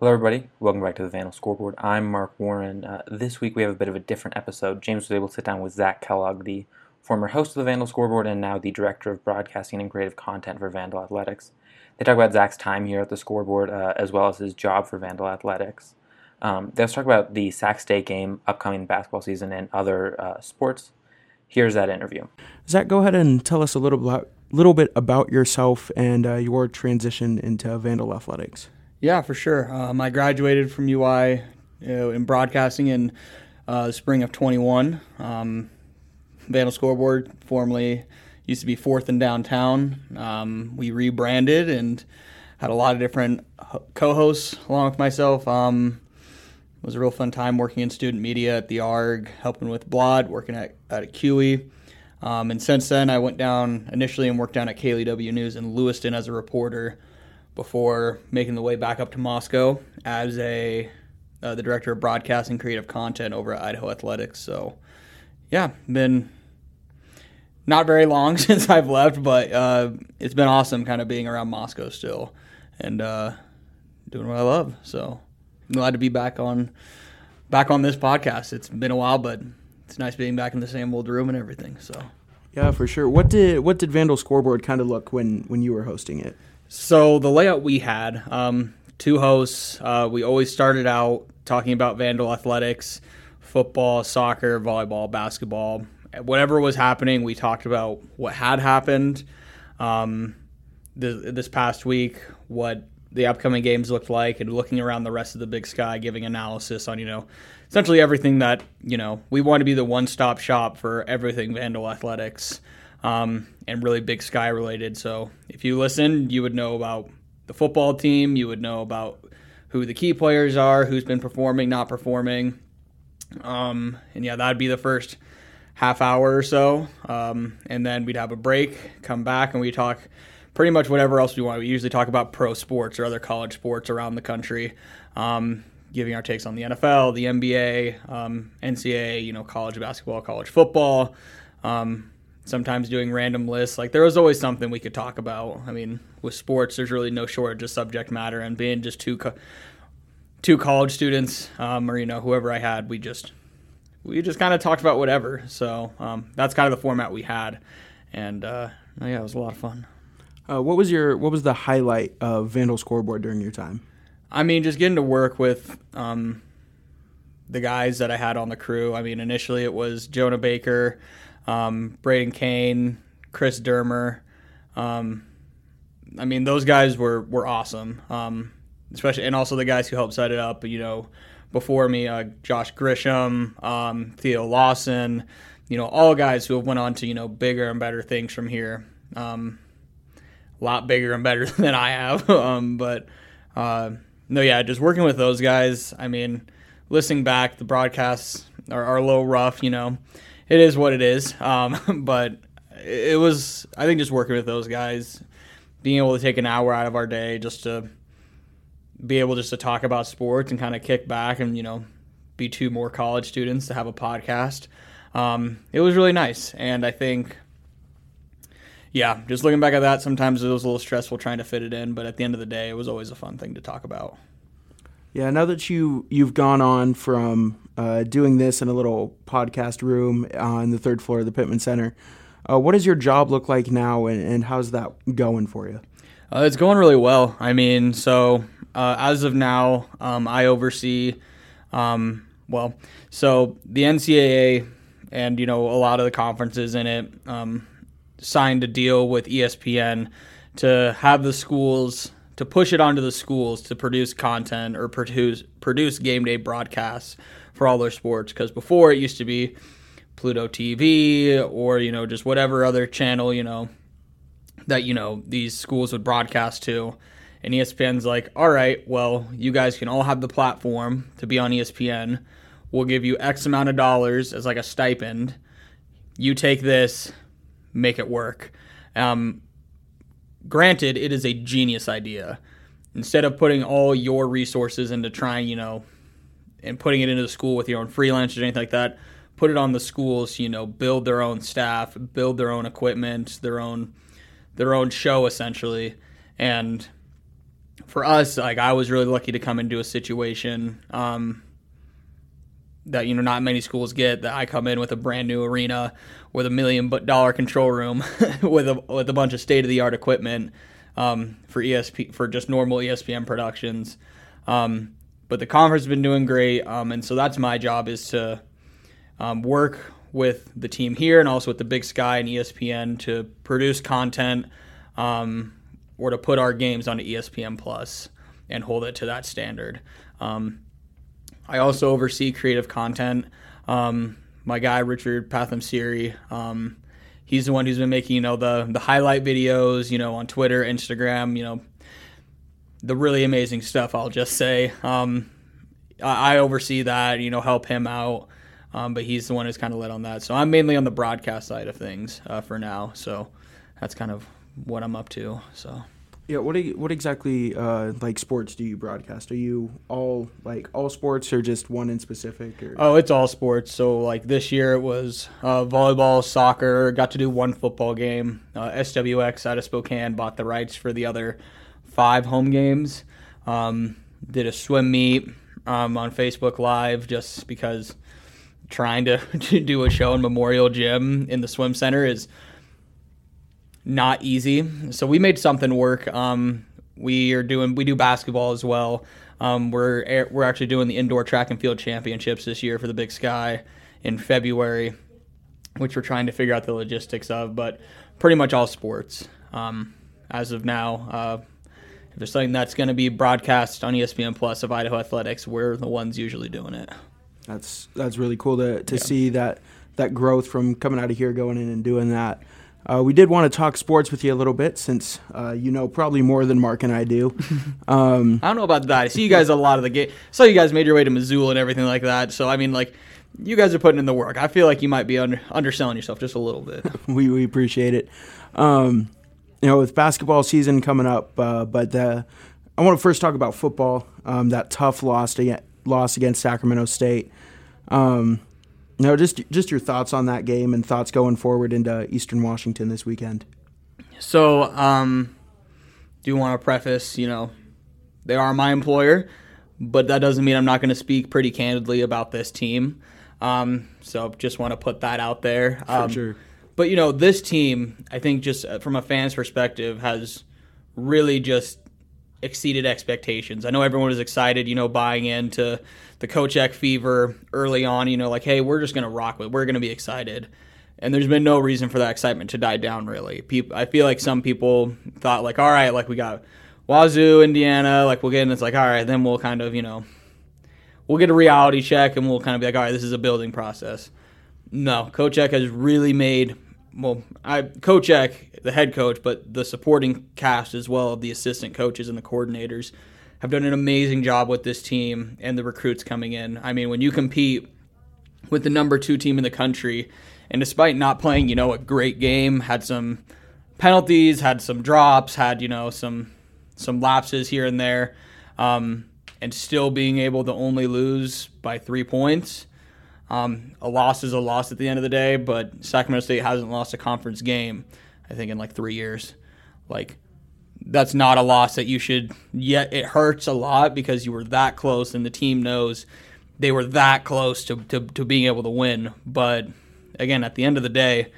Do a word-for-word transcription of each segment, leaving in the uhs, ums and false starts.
Hello, everybody. Welcome back to the Vandal Scoreboard. I'm Mark Warren. Uh, this week we have a bit of a different episode. James was able to sit down with Zach Kellogg, the former host of the Vandal Scoreboard and now the director of broadcasting and creative content for Vandal Athletics. They talk about Zach's time here at the Scoreboard uh, as well as his job for Vandal Athletics. Um, they also talk about the Sac State game, upcoming basketball season, and other uh, sports. Here's that interview. Zach, go ahead and tell us a little, bit, little bit about yourself and uh, your transition into Vandal Athletics. Yeah, for sure. Um, I graduated from U I you know, in broadcasting in uh, the spring of twenty-one. Um, Vandal Scoreboard formerly used to be Fourth and Downtown. Um, we rebranded and had a lot of different co-hosts along with myself. Um, it was a real fun time working in student media at the A R G, helping with B L O D, working at, at Q E. Um, and since then, I went down initially and worked down at K L E W News in Lewiston as a reporter, before making the way back up to Moscow as a uh, the director of broadcast and creative content over at Idaho Athletics. So, yeah, been not very long since I've left, but uh, it's been awesome kind of being around Moscow still and uh, doing what I love. So, I'm glad to be back on back on this podcast. It's been a while, but it's nice being back in the same old room and everything. So, yeah, for sure. What did what did Vandal Scoreboard kind of look when when you were hosting it? So the layout we had, um, two hosts, uh, we always started out talking about Vandal Athletics, football, soccer, volleyball, basketball. Whatever was happening, we talked about what had happened um, th- this past week, what the upcoming games looked like, and looking around the rest of the Big Sky, giving analysis on, you know, essentially everything that, you know, we want to be the one-stop shop for everything Vandal Athletics. Um, and really Big Sky related. So if you listen, you would know about the football team. You would know about who the key players are, who's been performing, not performing. Um, and yeah, that'd be the first half hour or so. Um, and then we'd have a break, come back, and we talk pretty much whatever else we want. We usually talk about pro sports or other college sports around the country, um, giving our takes on the N F L, the N B A, um, N C double A, you know, college basketball, college football. Um, Sometimes doing random lists. Like, there was always something we could talk about. I mean, with sports, there's really no shortage of subject matter. And being just two co- two college students, um, or, you know, whoever I had, we just we just kind of talked about whatever. So um, that's kind of the format we had. And, uh, yeah, it was a lot of fun. Uh, what was your what was the highlight of Vandal Scoreboard during your time? I mean, just getting to work with um, the guys that I had on the crew. I mean, initially it was Jonah Baker, Um, Braden Kane, Chris Dermer. Um, I mean, those guys were, were awesome, um, especially, and also the guys who helped set it up, you know, before me, uh, Josh Grisham, um, Theo Lawson, you know, all guys who have went on to, you know, bigger and better things from here. Um, a lot bigger and better than I have. um, but, uh, no, yeah, just working with those guys. I mean, listening back, the broadcasts are, are a little rough, you know. It is what it is, um, but it was, I think, just working with those guys, being able to take an hour out of our day just to be able just to talk about sports and kind of kick back and, you know, be two more college students to have a podcast. Um, it was really nice, and I think, yeah, just looking back at that, sometimes it was a little stressful trying to fit it in, but at the end of the day, it was always a fun thing to talk about. Yeah, now that you, you've gone on from uh, doing this in a little podcast room on the third floor of the Pittman Center, uh, what does your job look like now, and, and how's that going for you? Uh, it's going really well. I mean, so uh, as of now, um, I oversee, um, well, so the N C double A and, you know, a lot of the conferences in it um, signed a deal with E S P N to have the schools to push it onto the schools to produce content or produce produce game day broadcasts for all their sports. Because before it used to be Pluto T V or, you know, just whatever other channel, you know, that, you know, these schools would broadcast to. And E S P N's like, all right, well, you guys can all have the platform to be on E S P N. We'll give you X amount of dollars as like a stipend. You take this, make it work. Um, Granted, it is a genius idea. Instead of putting all your resources into trying, you know, and putting it into the school with your own freelancers or anything like that, put it on the schools, you know, build their own staff, build their own equipment, their own their own show essentially. And for us, like I was really lucky to come into a situation um, that, you know, not many schools get, that I come in with a brand new arena with a million dollar control room with a with a bunch of state of the art equipment um, for E S P for just normal E S P N productions. Um, but the conference has been doing great, um, and so that's my job, is to um, work with the team here and also with the Big Sky and E S P N to produce content um, or to put our games onto E S P N Plus and hold it to that standard. Um, I also oversee creative content. Um, my guy, Richard Patham-Siri, um, he's the one who's been making, you know, the, the highlight videos, you know, on Twitter, Instagram, you know, the really amazing stuff, I'll just say. Um, I, I oversee that, you know, help him out. Um, but he's the one who's kind of led on that. So I'm mainly on the broadcast side of things uh, for now. So that's kind of what I'm up to. So yeah, what do you, what exactly uh, like sports do you broadcast? Are you all like all sports or just one in specific? Or? Oh, it's all sports. So like this year it was uh, volleyball, soccer. Got to do one football game. Uh, S W X out of Spokane bought the rights for the other five home games. Um, did a swim meet um, on Facebook Live just because trying to, to do a show in Memorial Gym in the swim center is not easy. So we made something work. Um, we are doing we do basketball as well. Um, we're we're actually doing the indoor track and field championships this year for the Big Sky in February, which we're trying to figure out the logistics of. But pretty much all sports um, as of now. Uh, if there's something that's going to be broadcast on E S P N Plus of Idaho Athletics, we're the ones usually doing it. That's that's really cool to to yeah. see that that growth from coming out of here, going in and doing that. Uh, we did want to talk sports with you a little bit, since uh, you know probably more than Mark and I do. Um, I don't know about that. I see you guys a lot of the game. So you guys made your way to Missoula and everything like that. So I mean, like, you guys are putting in the work. I feel like you might be under, underselling yourself just a little bit. we we appreciate it. Um, you know, with basketball season coming up, uh, but uh, I want to first talk about football. Um, that tough loss to get. loss against Sacramento State. Um, you know, just just your thoughts on that game and thoughts going forward into Eastern Washington this weekend. So, um, do want to preface, you know, they are my employer, but that doesn't mean I'm not going to speak pretty candidly about this team. Um, so just want to put that out there. Um, For sure. But, you know, this team, I think just from a fan's perspective, has really just exceeded expectations. I know everyone was excited, you know, buying into the Kochek fever early on, you know, like, hey, we're just going to rock with it. We're going to be excited. And there's been no reason for that excitement to die down, really. People, I feel like some people thought, like, all right, like, we got Wazoo, Indiana, like, we'll get in. It's like, all right, then we'll kind of, you know, we'll get a reality check and we'll kind of be like, all right, this is a building process. No, Kochek has really made, well, I Kochek, the head coach, but the supporting cast as well of the assistant coaches and the coordinators have done an amazing job with this team and the recruits coming in. I mean, when you compete with the number two team in the country, and despite not playing, you know, a great game, had some penalties, had some drops, had, you know, some some lapses here and there, um, and still being able to only lose by three points. Um, a loss is a loss at the end of the day, but Sacramento State hasn't lost a conference game, I think, in like three years. Like, that's not a loss that you should, yet it hurts a lot because you were that close and the team knows they were that close to, to, to being able to win. But again, at the end of the day,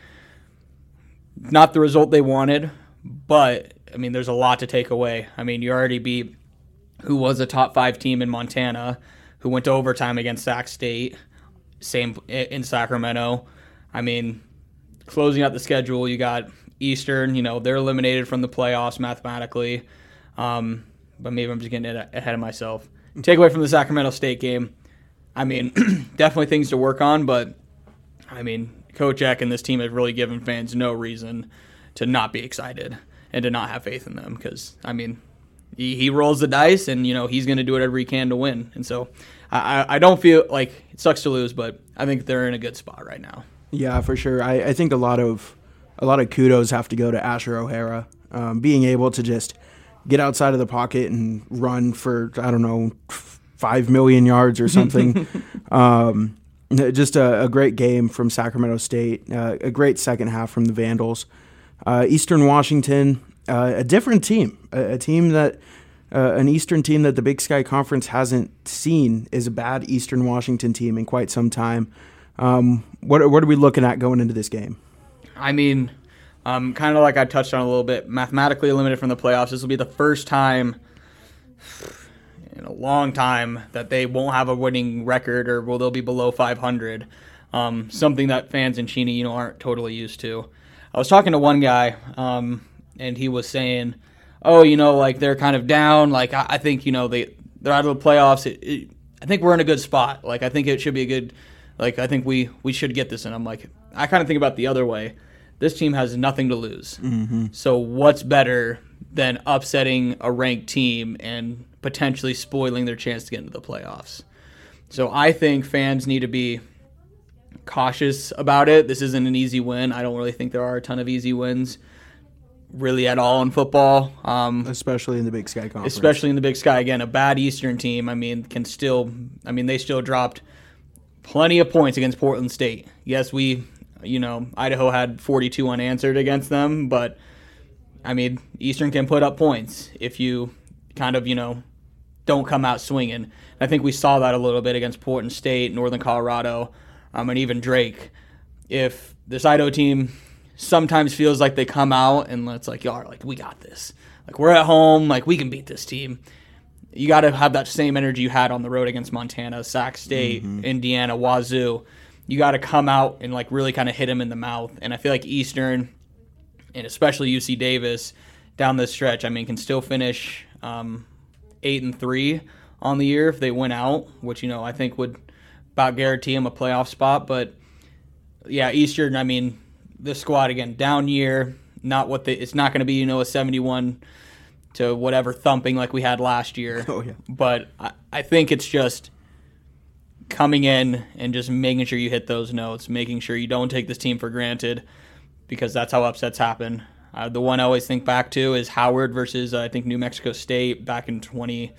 not the result they wanted, but I mean, there's a lot to take away. I mean, you already beat who was a top five team in Montana, who went to overtime against Sac State, same in Sacramento. I mean, closing out the schedule, you got Eastern, you know, they're eliminated from the playoffs mathematically. Um, but maybe I'm just getting ahead of myself. Take away from the Sacramento State game, I mean, definitely things to work on, but I mean, Kochek and this team have really given fans no reason to not be excited and to not have faith in them because, I mean, he, he rolls the dice and, you know, he's going to do whatever he can to win. And so I, I don't feel like it sucks to lose, but I think they're in a good spot right now. Yeah, for sure. I, I think a lot of a lot of kudos have to go to Asher O'Hara, um, being able to just get outside of the pocket and run for, I don't know, five million yards or something. um, just a, a great game from Sacramento State, uh, a great second half from the Vandals. Uh, Eastern Washington, uh, a different team, a, a team that uh, an Eastern team that the Big Sky Conference hasn't seen is a bad Eastern Washington team in quite some time. Um, what, what are we looking at going into this game? I mean, um, kind of like I touched on a little bit, mathematically eliminated from the playoffs. This will be the first time in a long time that they won't have a winning record, or will they'll be below five hundred. Um, something that fans in Cheney, you know, aren't totally used to. I was talking to one guy, um, and he was saying, "Oh, you know, like they're kind of down. Like I, I think, you know, they they're out of the playoffs. It, it, I think we're in a good spot. Like I think it should be a good. Like I think we we should get this." And I'm like, I kind of think about it the other way. This team has nothing to lose. Mm-hmm. So what's better than upsetting a ranked team and potentially spoiling their chance to get into the playoffs? So I think fans need to be cautious about it. This isn't an easy win. I don't really think there are a ton of easy wins really at all in football. Um, especially in the Big Sky Conference. Especially in the Big Sky. Again, a bad Eastern team, I mean, can still, I mean, they still dropped plenty of points against Portland State. Yes, we, you know, Idaho had forty-two unanswered against them, but, I mean, Eastern can put up points if you kind of, you know, don't come out swinging. I think we saw that a little bit against Portland State, Northern Colorado, um, and even Drake. If this Idaho team sometimes feels like they come out and it's like, y'all, like, we got this. Like, we're at home. Like, we can beat this team. You got to have that same energy you had on the road against Montana, Sac State, mm-hmm. Indiana, Wazoo. You got to come out and, like, really kind of hit them in the mouth. And I feel like Eastern, and especially U C Davis, down this stretch, I mean, can still finish um, eight and three on the year if they win out, which, you know, I think would about guarantee them a playoff spot. But, yeah, Eastern, I mean, this squad, again, down year, not what they, it's not going to be, you know, a seventy-one to whatever thumping like we had last year. Oh, yeah. But I, I think it's just coming in and just making sure you hit those notes, making sure you don't take this team for granted, because that's how upsets happen. Uh, the one I always think back to is Howard versus, uh, I think, New Mexico State back in twenty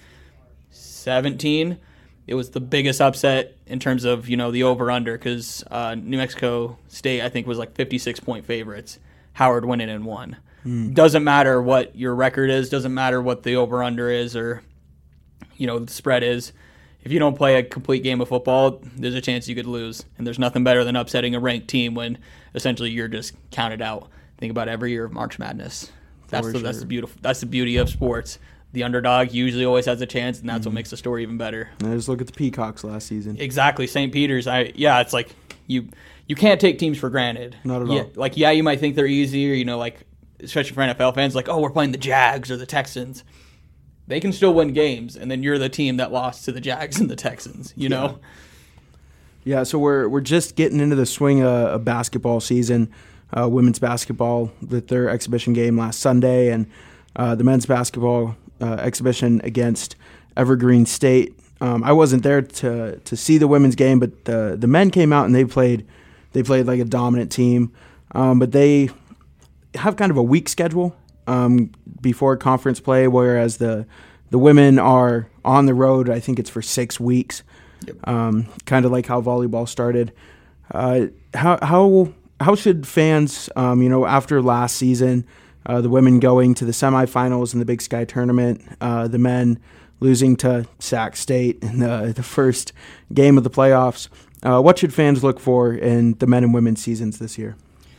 seventeen. It was the biggest upset in terms of, you know, the over-under, because uh, New Mexico State, I think, was like fifty-six point favorites. Howard went in and won. Mm. Doesn't matter what your record is, doesn't matter what the over-under is or, you know, the spread is. If you don't play a complete game of football, there's a chance you could lose. And there's nothing better than upsetting a ranked team when essentially you're just counted out. Think about every year of March Madness. That's the, sure. that's the beautiful. That's the beauty of sports. The underdog usually always has a chance, and that's mm-hmm. what makes the story even better. And just look at the Peacocks last season. Exactly, Saint Peter's. I yeah, it's like you you can't take teams for granted. Not at yeah, all. Like yeah, you might think they're easier. You know, like especially for N F L fans, like oh, we're playing the Jags or the Texans. They can still win games, and then you're the team that lost to the Jags and the Texans. You yeah. know. Yeah, so we're we're just getting into the swing of, of basketball season. Uh, women's basketball with their exhibition game last Sunday, and uh, the men's basketball uh, exhibition against Evergreen State. Um, I wasn't there to to see the women's game, but the the men came out and they played they played like a dominant team. Um, but they have kind of a weak schedule um, before conference play, whereas the the women are on the road. I think it's for six weeks. Yep. Um, kind of like how volleyball started. Uh, how how how should fans, um, you know, after last season, uh, the women going to the semifinals in the Big Sky tournament, uh, the men losing to Sac State in the, the first game of the playoffs, uh, what should fans look for in the men and women's seasons this year?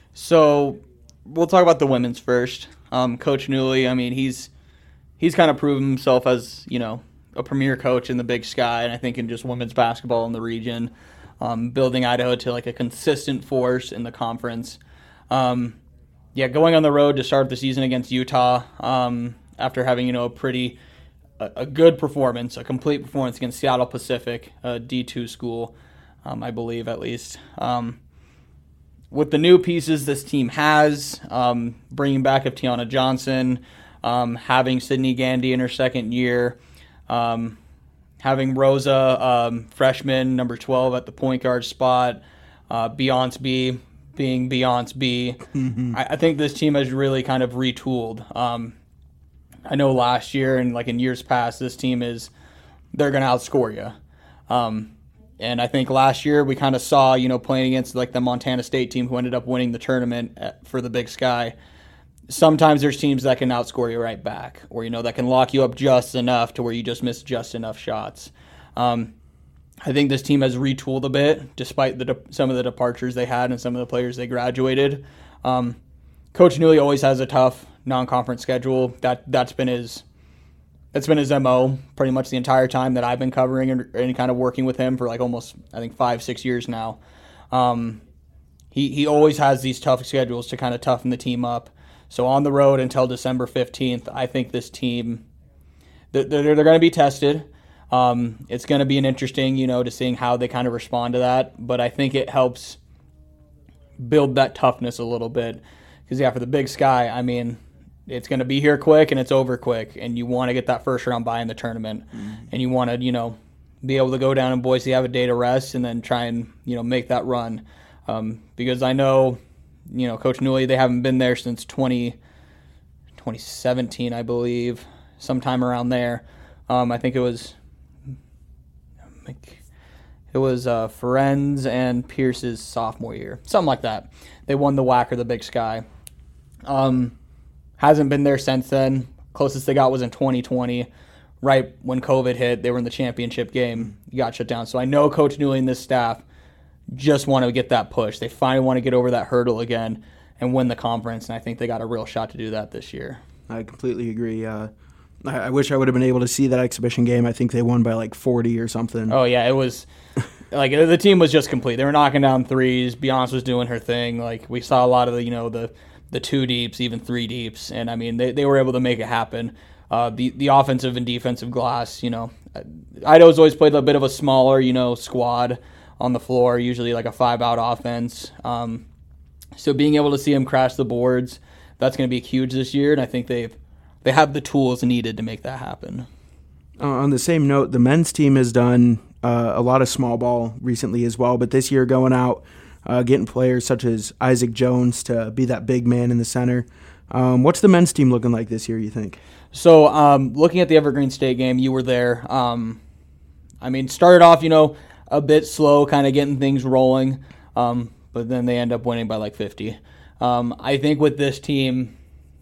So we'll talk about the women's first. Um, Coach Newley, I mean, he's he's kind of proven himself as, you know, a premier coach in the Big Sky, and I think in just women's basketball in the region, um, building Idaho to like a consistent force in the conference. Um, yeah, going on the road to start the season against Utah um, after having, you know, a pretty a, a good performance, a complete performance against Seattle Pacific, a D two school, um, I believe at least. Um, with the new pieces this team has, um, bringing back of Tiana Johnson, um, having Sydney Gandy in her second year, Um, having Rosa, um, freshman, number twelve at the point guard spot, uh, Beyonce B being Beyonce B. Mm-hmm. I, I think this team has really kind of retooled. Um, I know last year and like in years past, this team is, they're going to outscore you. Um, and I think last year we kind of saw, you know, playing against like the Montana State team who ended up winning the tournament at, for the Big Sky. sometimes there's teams that can outscore you right back, or, you know, that can lock you up just enough to where you just miss just enough shots. Um, I think this team has retooled a bit, despite the de- some of the departures they had and some of the players they graduated. Um, Coach Newley always has a tough non-conference schedule. That that's been his that's been his M O pretty much the entire time that I've been covering and, and kind of working with him for like almost I think five six years now. Um, he he always has these tough schedules to kind of toughen the team up. So on the road until December fifteenth, I think this team they're they're, they're going to be tested. Um, it's going to be an interesting, you know, to seeing how they kind of respond to that. But I think it helps build that toughness a little bit. Because, yeah, for the Big Sky, I mean, it's going to be here quick and it's over quick. And you want to get that first round bye in the tournament. Mm-hmm. And you want to, you know, be able to go down in Boise, have a day to rest, and then try and, you know, make that run. Um, because I know, you know, Coach Newley, they haven't been there since twenty, twenty seventeen, I believe, sometime around there. Um, I think it was... It was uh, Ferenz and Pierce's sophomore year, something like that. They won the W A C or the Big Sky. Um, hasn't been there since then. Closest they got was in twenty twenty, right when COVID hit. They were in the championship game. You got shut down. So I know Coach Newley and this staff just want to get that push. They finally want to get over that hurdle again and win the conference, and I think they got a real shot to do that this year. I completely agree. Uh, I, I wish I would have been able to see that exhibition game. I think they won by like forty or something. Oh, yeah, it was like the team was just complete. They were knocking down threes. Beyonce was doing her thing. Like we saw a lot of the, you know, the the two deeps, even three deeps, and I mean they, they were able to make it happen. Uh, the the offensive and defensive glass, you know, Idaho's always played a bit of a smaller, you know, squad on the floor, usually like a five out offense. Um, so being able to see them crash the boards, that's going to be huge this year, and I think they've they have the tools needed to make that happen. Uh, on the same note, the men's team has done uh, a lot of small ball recently as well, but this year going out, uh, getting players such as Isaac Jones to be that big man in the center. Um, what's the men's team looking like this year, you think? So um, looking at the Evergreen State game, you were there. Um, I mean, started off, you know, a bit slow, kind of getting things rolling, um, but then they end up winning by like fifty. Um, I think with this team,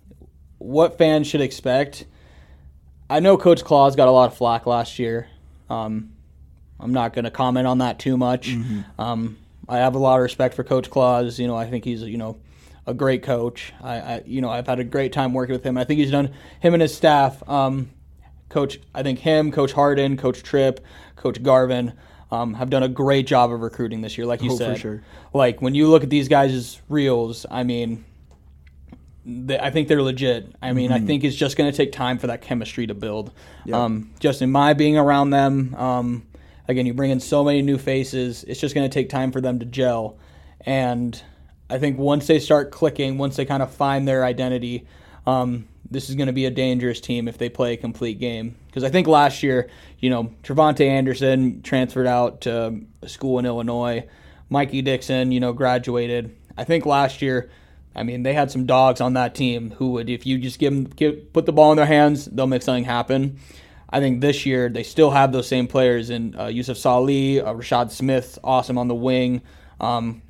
what fans should expect, I know Coach Claus got a lot of flack last year. Um, I'm not going to comment on that too much. Mm-hmm. Um, I have a lot of respect for Coach Claus. You know, I think he's, you know, a great coach. I, I you know, I've had a great time working with him. I think he's done, him and his staff, um, Coach, I think him, Coach Harden, Coach Tripp, Coach Garvin, um, have done a great job of recruiting this year, like you oh, said. For sure. Like, when you look at these guys' reels, I mean, they, I think they're legit. I mean, mm-hmm. I think it's just going to take time for that chemistry to build. Yep. Um, just in my being around them, um, again, you bring in so many new faces, it's just going to take time for them to gel. And I think once they start clicking, once they kind of find their identity, um, this is going to be a dangerous team if they play a complete game. Because I think last year, you know, Trevante Anderson transferred out to a school in Illinois. Mikey Dixon, you know, graduated. I think last year, I mean, they had some dogs on that team who would, if you just give them, give, put the ball in their hands, they'll make something happen. I think this year they still have those same players in uh, Yusuf Salih, uh, Rashad Smith, awesome on the wing. Um,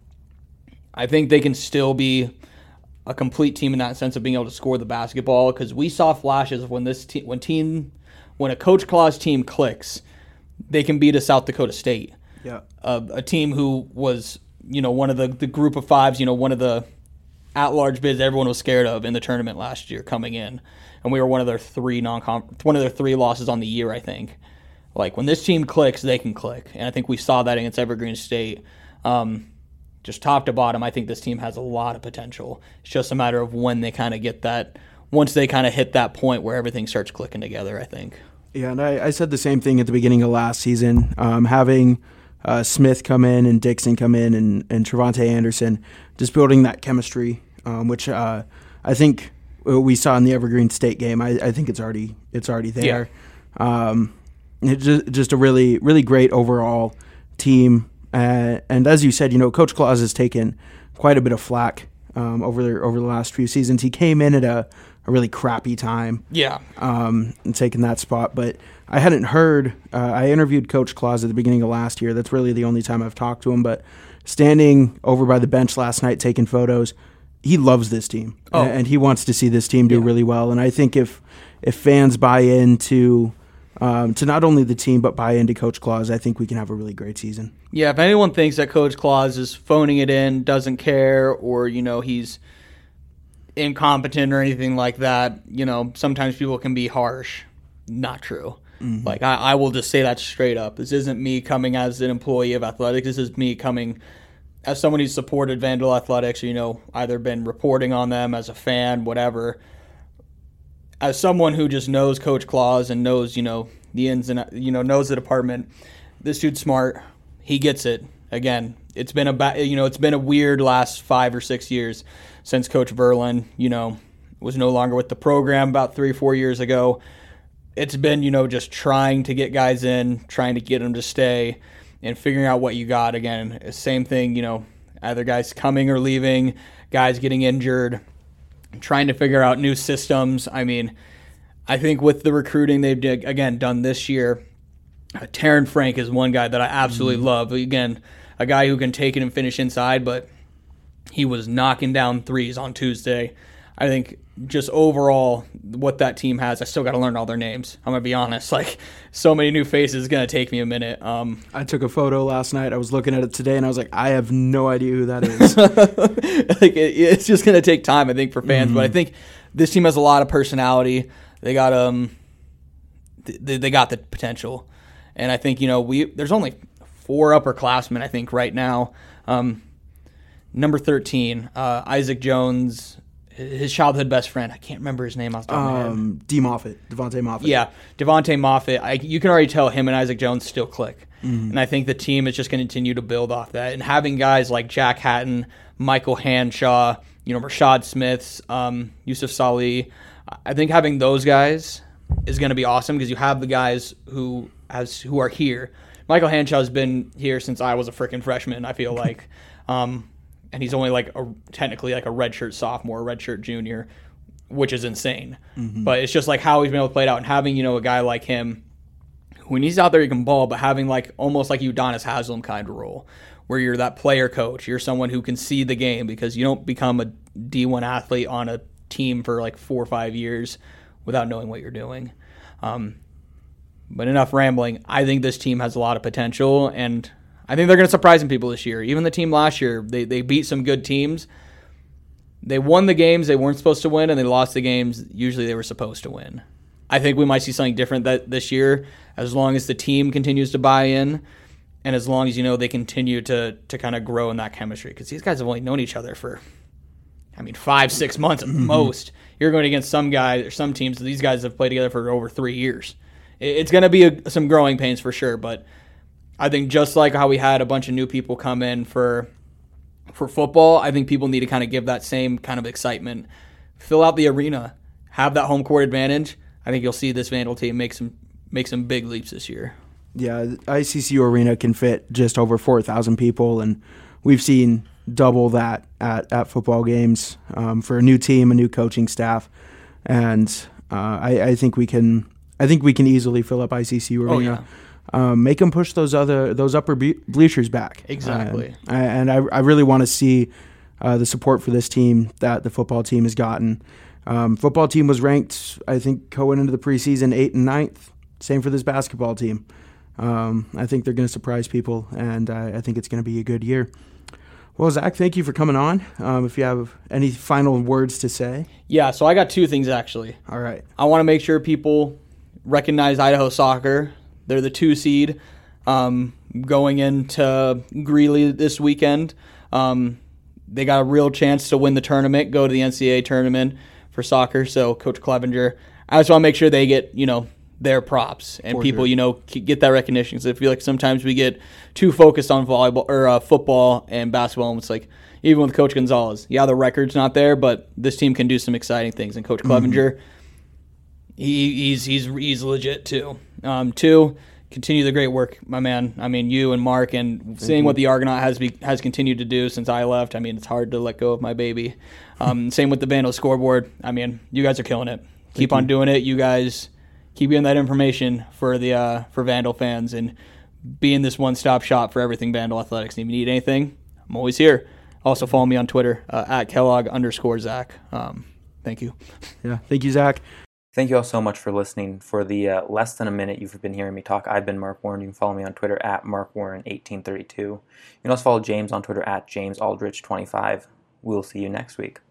I think they can still be a complete team in that sense of being able to score the basketball, because we saw flashes of when this te- when team when a Coach Claus team clicks, they can beat a South Dakota State. Yeah, uh, a team who was, you know, one of the, the group of fives, you know, one of the at-large bids everyone was scared of in the tournament last year coming in, and we were one of their three non one of their three losses on the year, I think. Like, when this team clicks, they can click, and I think we saw that against Evergreen State. Um, just top to bottom, I think this team has a lot of potential. It's just a matter of when they kind of get that, once they kind of hit that point where everything starts clicking together, I think. Yeah, and I, I said the same thing at the beginning of last season. Um, having uh, Smith come in and Dixon come in and, and Trevante Anderson, just building that chemistry, um, which uh, I think we saw in the Evergreen State game. I, I think it's already it's already there. Yeah. Um, it's just, just a really, really great overall team. Uh, and as you said, you know, Coach Claus has taken quite a bit of flack um, over the, over the last few seasons. He came in at a, a really crappy time, yeah, um, and taking that spot. But I hadn't heard. Uh, I interviewed Coach Claus at the beginning of last year. That's really the only time I've talked to him. But standing over by the bench last night, taking photos, he loves this team, Oh. and he wants to see this team do Yeah. really well. And I think if if fans buy into um, to not only the team but buy into Coach Claus, I think we can have a really great season. Yeah, if anyone thinks that Coach Claus is phoning it in, doesn't care, or, you know, he's incompetent or anything like that, you know, sometimes people can be harsh. Not true. Mm-hmm. Like, I, I will just say that straight up. This isn't me coming as an employee of athletics. This is me coming as someone who's supported Vandal Athletics, or, you know, either been reporting on them as a fan, whatever. As someone who just knows Coach Claus and knows, you know, the ins and, you know, knows the department, this dude's smart. He gets it. Again, it's been a ba- you know it's been a weird last five or six years since Coach Verlin, you know, was no longer with the program about three or four years ago. It's been, you know, just trying to get guys in, trying to get them to stay, and figuring out what you got. Again, same thing, you know, either guys coming or leaving, guys getting injured, trying to figure out new systems. I mean, I think with the recruiting they've did, again done this year. Uh, Taryn Frank is one guy that I absolutely mm-hmm. love. Again, a guy who can take it and finish inside, but he was knocking down threes on Tuesday. I think just overall what that team has, I still got to learn all their names. I'm going to be honest. Like, so many new faces, it's going to take me a minute. Um, I took a photo last night. I was looking at it today, and I was like, I have no idea who that is. like it, it's just going to take time, I think, for fans. Mm-hmm. But I think this team has a lot of personality. They got um, they, they got the potential. And I think, you know, we there's only four upperclassmen, I think, right now. Um, number thirteen, uh, Isaac Jones, his childhood best friend. I can't remember his name off the top of my head. Um, D. Moffitt, Devontae Moffitt. Yeah, Devontae Moffitt. I, you can already tell him and Isaac Jones still click. Mm-hmm. And I think the team is just going to continue to build off that. And having guys like Jack Hatton, Michael Hanshaw, you know, Rashad Smiths, um, Yusuf Salih, I think having those guys is going to be awesome because you have the guys who as who are here. Michael Hanshaw has been here since I was a freaking freshman, I feel like. Um, and he's only like a, technically like a redshirt sophomore, redshirt junior, which is insane. Mm-hmm. But it's just like how he's been able to play it out. And having, you know, a guy like him, when he's out there, he can ball, but having like almost like Udonis Haslam kind of role, where you're that player coach. You're someone who can see the game because you don't become a D one athlete on a team for like four or five years without knowing what you're doing. Um, but enough rambling. I think this team has a lot of potential, and I think they're going to surprise some people this year. Even the team last year, they, they beat some good teams. They won the games they weren't supposed to win, and they lost the games usually they were supposed to win. I think we might see something different that this year, as long as the team continues to buy in, and as long as, you know, they continue to to kind of grow in that chemistry. Because these guys have only known each other for, I mean, five, six months at Mm-hmm. most. You're going against some guys or some teams. These guys have played together for over three years. It's going to be a, some growing pains for sure, but I think just like how we had a bunch of new people come in for for football, I think people need to kind of give that same kind of excitement. Fill out the arena. Have that home court advantage. I think you'll see this Vandal team make some make some big leaps this year. Yeah, I C C U Arena can fit just over four thousand people, and we've seen double that at, at football games um, for a new team, a new coaching staff, and uh, I, I think we can. I think we can easily fill up I C C U Arena. Oh, yeah. um, make them push those other those upper ble- bleachers back. Exactly. Uh, and I, I really want to see uh, the support for this team that the football team has gotten. Um, football team was ranked, I think, going into the preseason eighth and ninth. Same for this basketball team. Um, I think they're going to surprise people, and I, I think it's going to be a good year. Well, Zach, thank you for coming on. Um, if you have any final words to say. Yeah, so I got two things, actually. All right. I want to make sure people recognize Idaho soccer. They're the two seed um, going into Greeley this weekend. Um, they got a real chance to win the tournament, go to the N C double A tournament for soccer. So Coach Clevenger, I just want to make sure they get, you know, their props and For people, sure. you know, get that recognition. Because I feel like sometimes we get too focused on volleyball or uh, football and basketball. And it's like, even with Coach Gonzalez, yeah, the record's not there, but this team can do some exciting things. And Coach Clevenger, mm-hmm. he, he's he's he's legit too. Um, two, continue the great work, my man. I mean, you and Mark, and Thank seeing you. What the Argonaut has be, has continued to do since I left. I mean, it's hard to let go of my baby. Um, same with the Vandal scoreboard. I mean, you guys are killing it. Keep Thank on you. doing it. You guys keep getting that information for the uh, for Vandal fans and being this one-stop shop for everything Vandal Athletics. And if you need anything, I'm always here. Also follow me on Twitter uh, at Kellogg underscore Zach. Um, thank you. Yeah, thank you, Zach. Thank you all so much for listening. For the uh, less than a minute you've been hearing me talk, I've been Mark Warren. You can follow me on Twitter at Mark Warren eighteen thirty-two. You can also follow James on Twitter at James Aldrich twenty-five. We'll see you next week.